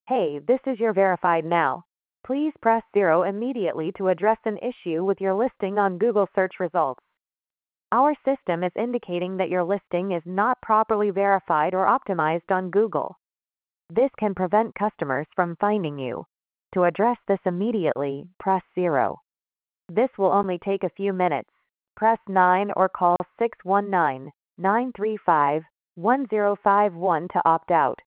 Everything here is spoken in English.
Hey, this is your verified now. Please press 0 immediately to address an issue with your listing on Google search results. Our system is indicating that your listing is not properly verified or optimized on Google. This can prevent customers from finding you. To address this immediately, press 0. This will only take a few minutes. Press 9 or call 619-935-1051 to opt out.